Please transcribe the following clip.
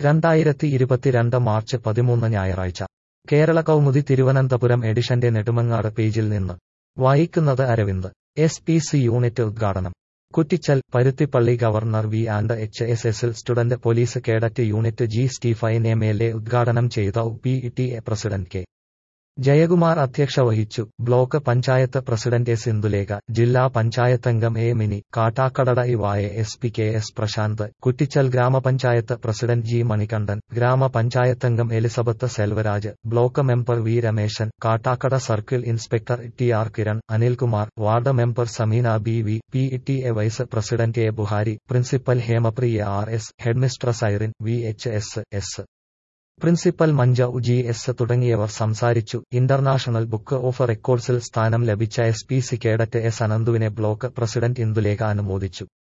2022 March 13 ഞായറാഴ്ച കേരള കൗമുദി തിരുവനന്തപുരം എഡിഷന്റെ നെടുമങ്ങാട് പേജിൽ നിന്ന് വായിക്കുന്നത് അരവിന്ദ്. SPC യൂണിറ്റ് ഉദ്ഘാടനം. കുറ്റിച്ചൽ. പരുത്തിപ്പള്ളി ഗവർണർ V&HSSൽ student police cadet unit G. Stephen MLA ഉദ്ഘാടനം ചെയ്ത UPTA പ്രസിഡന്റ് കെ. ജയകുമാർ അധ്യക്ഷ വഹിച്ചു. Block panchayat president S. Indulekha, ജില്ലാ പഞ്ചായത്തംഗം എ. മിനി, കാട്ടാക്കട ഇവായ SP KS പ്രശാന്ത്, കുറ്റിച്ചൽ ഗ്രാമപഞ്ചായത്ത് പ്രസിഡന്റ് G. മണികണ്ഠൻ, ഗ്രാമപഞ്ചായത്തംഗം Elizabeth Selvaraj, block member V. Rameshan, Kattakada circle inspector TR Kiran, Anilkumar, ward member Sameena BV, PTA vice president A. Buhari, principal Hemapriya RS, headmistress Irene VHS principal Manja GS തുടങ്ങിയവർ സംസാരിച്ചു. International book of റെക്കോർഡ്സിൽ സ്ഥാനം ലഭിച്ച SPC cadet S. അനന്തുവിനെ block president Indulekha അനുമോദിച്ചു.